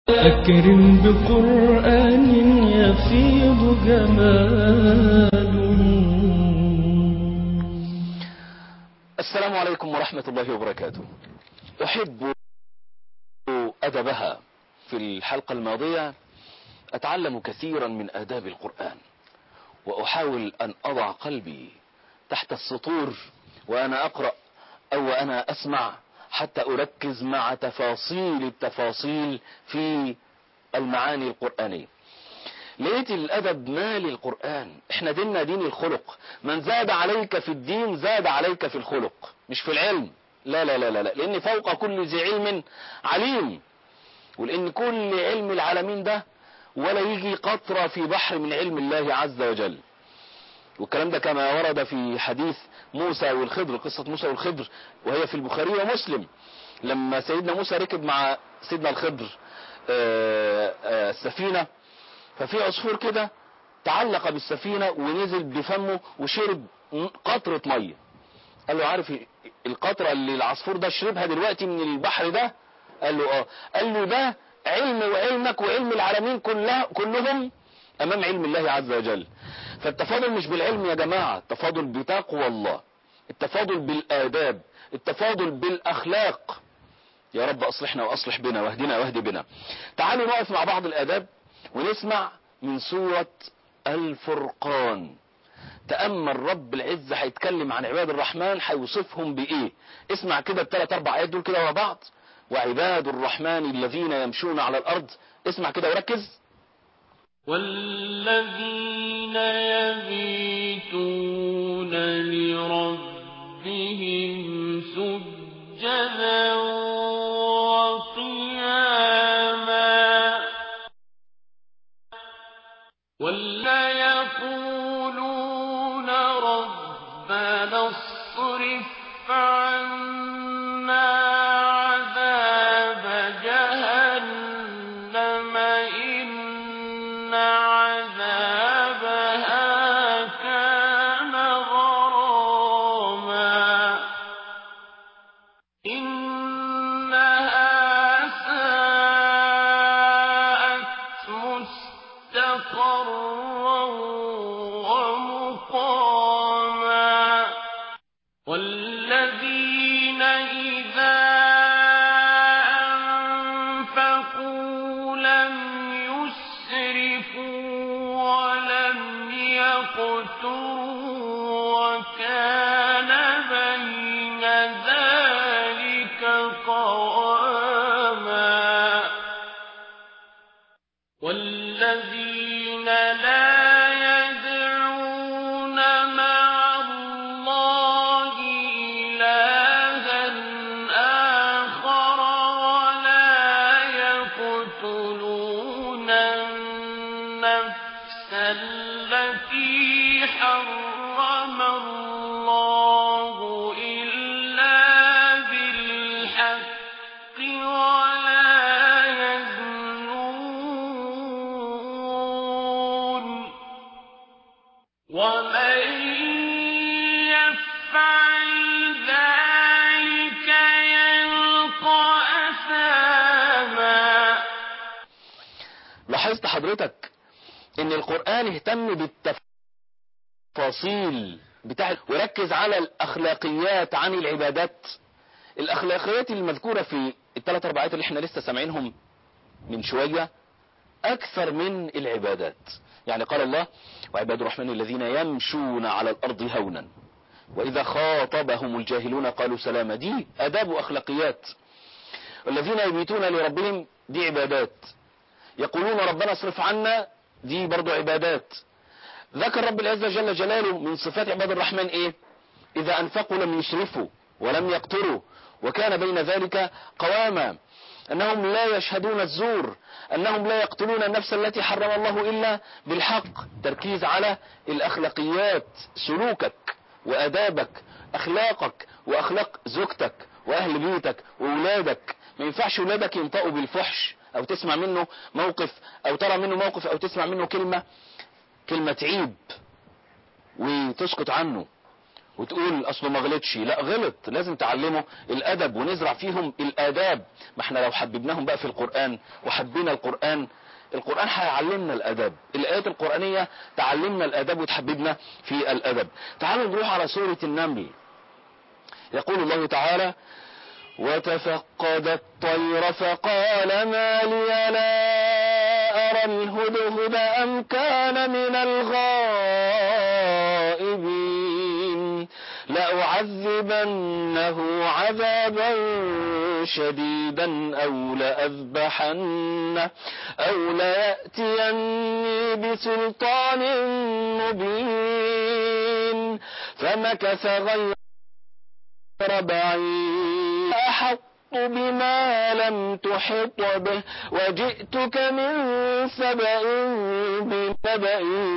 أكرم بقرآن يفيض جماله. السلام عليكم ورحمة الله وبركاته. أحب أدبها. في الحلقة الماضية أتعلم كثيرا من آداب القرآن، وأحاول أن أضع قلبي تحت السطور وأنا أقرأ أو وأنا أسمع، حتى أركز مع تفاصيل التفاصيل في المعاني القرآنية. لقيت الأدب مال القرآن. احنا ديننا دين الخلق. من زاد عليك في الدين زاد عليك في الخلق، مش في العلم. لا لا لا لا, لا. لأن فوق كل ذي علم عليم، ولأن كل علم العالمين ده ولا يجي قطرة في بحر من علم الله عز وجل. والكلام ده كما ورد في حديث موسى والخضر، قصة موسى والخضر، وهي في البخاري ومسلم. لما سيدنا موسى ركب مع سيدنا الخضر السفينة، ففي عصفور كده تعلق بالسفينة ونزل بفمه وشرب قطرة مية. قال له: عارف القطرة اللي العصفور ده شربها دلوقتي من البحر ده؟ قال له: اه. قال له: ده علم وعلمك وعلم العالمين كلهم امام علم الله عز وجل. فالتفاضل مش بالعلم يا جماعة، التفاضل بتقوى الله، التفاضل بالآداب، التفاضل بالأخلاق. يا رب أصلحنا وأصلح بنا واهدنا واهد بنا. تعالوا نقف مع بعض الآداب ونسمع من سورة الفرقان. تأمل رب العزة هيتكلم عن عباد الرحمن، هيوصفهم بإيه. اسمع كده الثلاث أربع آيات دول كده ورا بعض. وعباد الرحمن الذين يمشون على الأرض. اسمع كده وركز. والذين يبيتون لربهم سجدا وقياما ولا يقولون ربنا اصرف عنا عذاب جهنم إن عذابها كان غراما إنها ساءت مستقرا ومقاما والذين إذا أنفقوا لم يسرفوا ولم يقتروا وكان بين ذلك قواما والذين لا يدعون مع الله إلها آخر ولا يقتلون النفس التي حرم الله إلا بالحق ولا يزنون ومن يفعل ذلك يلقى أثاما. لاحظت حضرتك ان القرآن اهتم بالتفاصيل وركز على الاخلاقيات عن العبادات. الاخلاقيات المذكورة في الثلاث اربع آيات اللي احنا لسه سامعينهم من شوية اكثر من العبادات. يعني قال الله: وعباد الرحمن الذين يمشون على الارض هونا واذا خاطبهم الجاهلون قالوا سلاما. دي اداب واخلاقيات. والذين يبيتون لربهم دي عبادات. يقولون ربنا اصرف عنا دي برضو عبادات. ذكر رب العزة جل جلاله من صفات عباد الرحمن ايه؟ اذا انفقوا لم يسرفوا ولم يقتروا وكان بين ذلك قواما. انهم لا يشهدون الزور، انهم لا يقتلون النفس التي حرم الله الا بالحق. تركيز على الاخلاقيات، سلوكك وادابك، اخلاقك واخلاق زوجتك واهل بيتك واولادك. ما ينفعش ولادك ينطقوا بالفحش او تسمع منه موقف او ترى منه موقف او تسمع منه كلمة تعيب وتسكت عنه وتقول اصله ما غلطش. لا، غلط، لازم تعلمه الادب ونزرع فيهم الاداب. ما احنا لو حببناهم بقى في القرآن وحبينا القرآن هيعلمنا الادب. الايات القرآنية تعلمنا الادب وتحببنا في الادب. تعالوا نروح على سورة النمل. يقول الله تعالى: وتفقد الطير فقال ما لي لا أرى الهدهد أم كان من الغائبين لأعذبنه عذابا شديدا أو لأذبحنه أو ليأتيني بسلطان مبين فمكث غير بعيد أحط بما لم تحط به وجئتك من سبأ بنبأ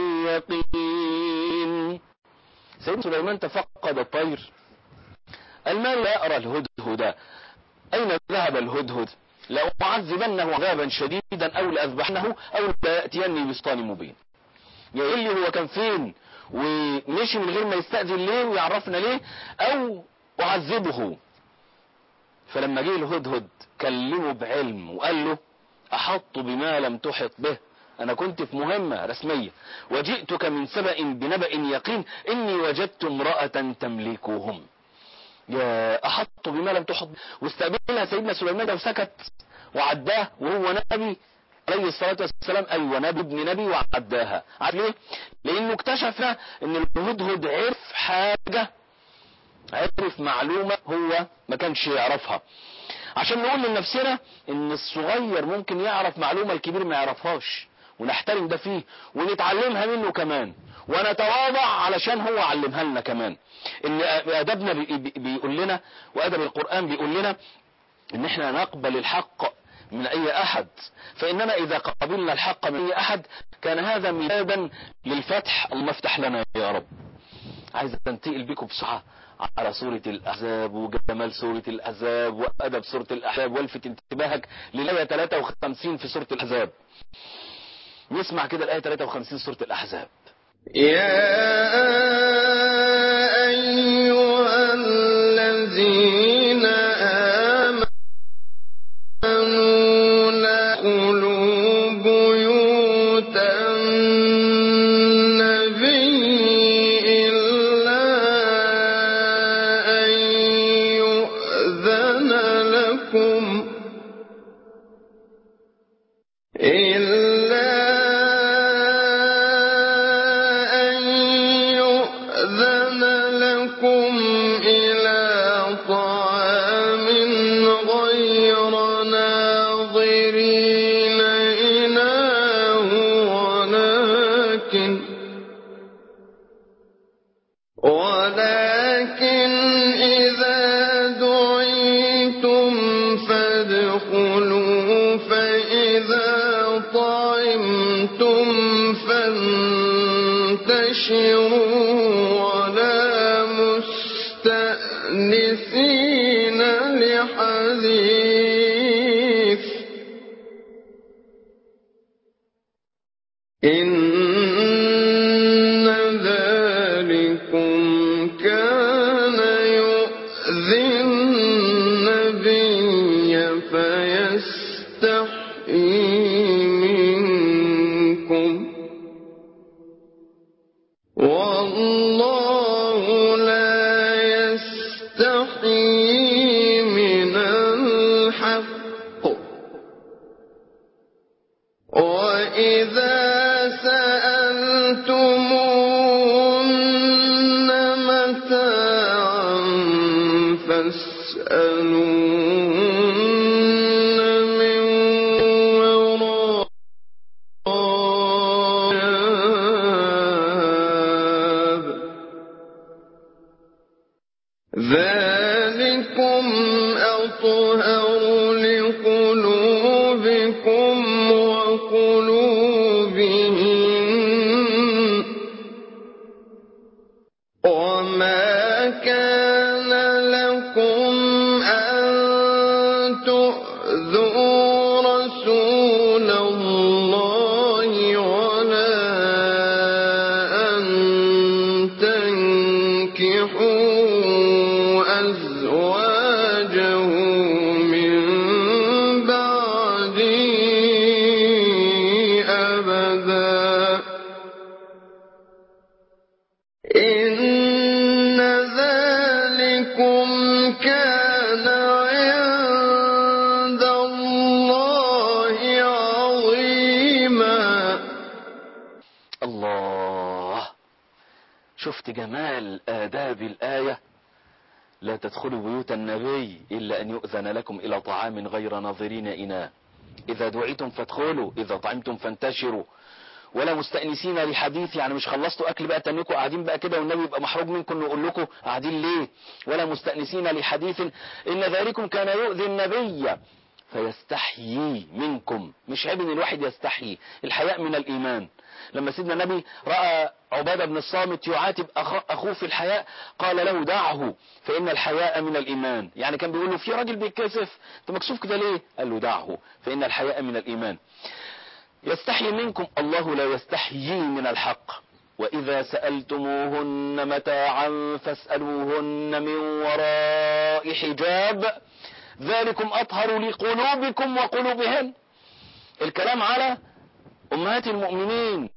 يقين. سيدنا سليمان تفقد الطير، المال لا أرى الهدهد. أين ذهب الهدهد؟ لأعذبنه عذابا شديدا أو لأذبحنه أو ليأتيني بسلطان مبين. يقول لي هو كان فين ومشي من غير ما يستأذن ليه ويعرفنا ليه، أو أعذبه. فلما جه الهدهد كلمه بعلم وقال له أحط بما لم تحط به، أنا كنت في مهمة رسمية، وجئتك من سبأ بنبأ يقين إني وجدت امرأة تملكهم. يا أحط بما لم تحط. واستقبلها سيدنا سليمان وسكت وعداه وهو نبي عليه الصلاة والسلام. أيوة، نبي ابن نبي وعداها. عارف ليه؟ لأنه اكتشف ان الهدهد عرف حاجة، عرف معلومة هو ما كانش يعرفها. عشان نقول لنفسنا ان الصغير ممكن يعرف معلومة الكبير ما يعرفهاش، ونحترم ده فيه ونتعلمها منه كمان، ونتواضع علشان هو علمها لنا كمان. ان ادبنا بيقول لنا، وادب القرآن بيقول لنا ان احنا نقبل الحق من اي احد، فاننا اذا قبلنا الحق من اي احد كان هذا ميلادا للفتح. اللهم افتح لنا يا رب. عايز انتقل بكم بسرعة على سورة الأحزاب وجمال سورة الأحزاب وأدب سورة الأحزاب، والفت انتباهك للآية 53 في سورة الأحزاب. نسمع كده الآية 53 سورة الأحزاب. يا أيها الذين آمنوا لا تدخلوا بيوت النبي إلا أن يؤذن لكم إلى طعام غير ناظرين إناه ولكن إذا دعيتم فادخلوا فإذا طعمتم فانتشروا ولا مستأنسين لحديث إن ذلكم كان يؤذي النبي فيستحيي منكم والله لا يستحيي من الحق وإذا سألتموهن متاعا فاسألوهن من وراء حجاب ذلكم أطهر لقلوبكم وقلوبهم وما كان لكم أن تؤذوا رسول الله ولا أن تنكحوا شفت جمال آداب الآية؟ لا تدخلوا بيوت النبي إلا أن يؤذن لكم إلى طعام غير ناظرين إناه، إذا دعيتم فادخلوا، إذا طعمتم فانتشروا، ولا مستأنسين لحديث، يعني مش خلصتوا أكل بقى تنكوا قاعدين بقى كده والنبي يبقى محروج منكم نقول لكم قاعدين ليه، ولا مستأنسين لحديث إن ذلكم كان يؤذي النبي فيستحيي منكم. مش عيب ان الواحد يستحيي، الحياء من الإيمان. لما سيدنا النبي رأى عبادة بن الصامت يعاتب أخوه في الحياء قال له دعه فإن الحياء من الإيمان، يعني كان بيقول له في راجل بيتكسف انت مكسوف كده ليه؟ قال له دعه فإن الحياء من الإيمان. يستحيي منكم، الله لا يستحيي من الحق. وإذا سألتموهن متاعا فاسألوهن من وراء حجاب ذلكم أطهر لقلوبكم وقلوبهن. الكلام على أمهات المؤمنين،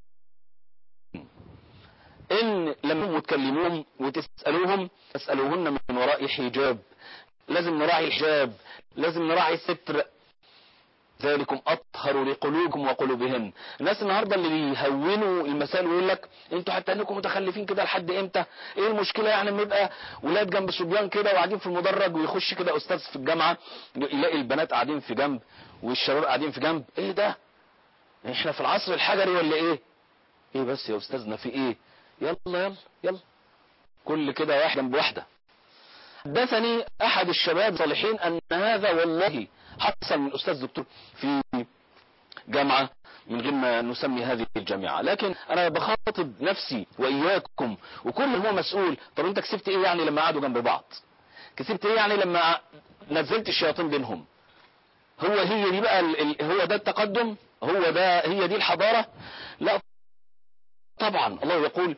إن لما تكلموهم وتسألوهم فاسألوهن من وراء حجاب، لازم نراعي الحجاب، لازم نراعي الستر. ذلكم أطهر لقلوبكم وقلوبهن. الناس النهاردة اللي بيهونوا المسائل ويقول لك انتوا حتى انكم متخلفين كده لحد امتى؟ ايه المشكلة يعني لما يبقى ولاد جنب صبيان كده وقاعدين في المدرج ويخش كده استاذ في الجامعة يلاقي البنات قاعدين في جنب والشباب قاعدين في جنب؟ ايه ده؟ احنا في العصر الحجري ولا ايه؟ ايه بس يا استاذنا في ايه؟ يلا يلا يلا كل كده واحدة جنب واحدة. حدثني احد الشباب الصالحين ان هذا والله حصل من استاذ دكتور في جامعة من غير ما نسمي هذه الجامعة، لكن انا بخاطب نفسي واياكم وكل هو مسؤول. طب انت كسبت ايه يعني لما قعدوا جنب بعض؟ كسبت ايه يعني لما نزلت الشياطين بينهم؟ هي دي بقى هو ده التقدم؟ هو ده هي دي الحضارة؟ لا طبعا. الله يقول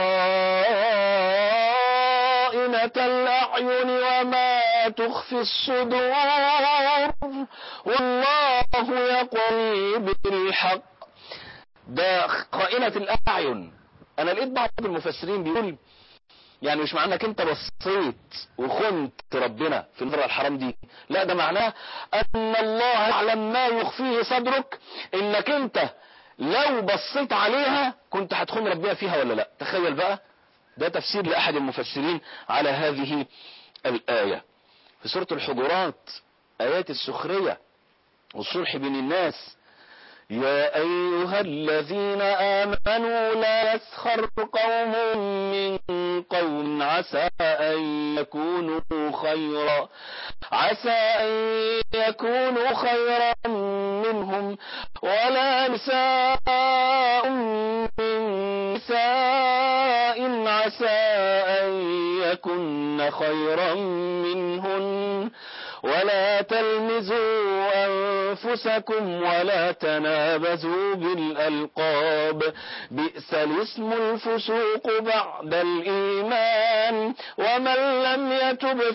خائنة الأعين وما تخفي الصدور والله يقول بالحق. ده خائنة الأعين. أنا لقيت بعض المفسرين بيقول يعني مش معنى انك انت بصيت وخنت ربنا في المرأة الحرام دي، لا ده معناه ان الله يعلم ما يخفيه صدرك، انك انت لو بصيت عليها كنت هتخون ربنا فيها ولا لا. تخيل بقى، ده تفسير لأحد المفسرين على هذه الآية. في سورة الحجرات آيات السخرية والصلح بين الناس: يا أيها الذين آمنوا لا يسخر قوم من قوم عسى أن يكونوا خيرا منهم ولا نساء من نساء عسى أن يكن خيرا منهن ولا تلمزوا أنفسكم ولا تنابزوا بالألقاب بئس الاسم الفسوق بعد الإيمان ومن لم يتب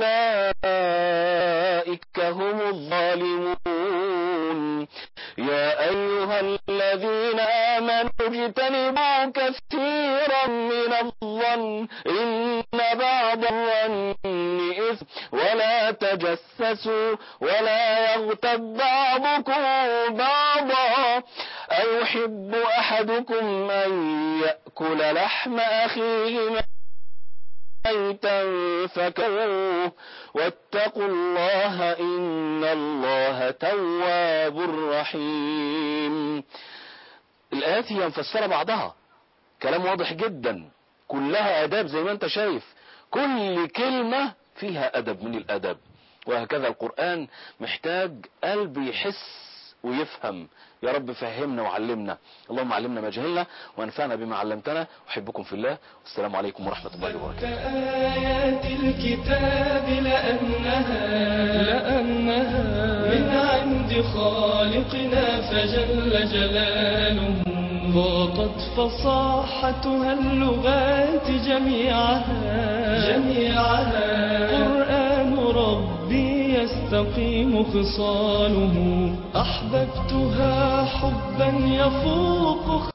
فأولئك هم الظالمون. يا أيها الذين آمنوا اجتنبوا كثيرا من الظن إن بعض الظن إثم ولا تجسسوا ولا يغتب بعضكم بعضا أيحب أحدكم أن يأكل لحم أخيه ميتا فكروه واتقوا الله إن الله تواب رحيم. الآيات هي مفسرة بعضها، كلام واضح جدا، كلها آداب زي ما انت شايف، كل كلمة فيها أدب من الآداب. وهكذا القرآن محتاج قلب يحس ويفهم. يا رب فهمنا وعلمنا، اللهم علمنا ما جهلنا وانفعنا بما علمتنا. أحبكم في الله، والسلام عليكم ورحمة الله وبركاته. آيات الكتاب لأنها من عند خالقنا فجل جلاله ضاقت فصاحتها اللغات جميعها قرآن ربي يستقيم خصاله أحببتها حبا يفوق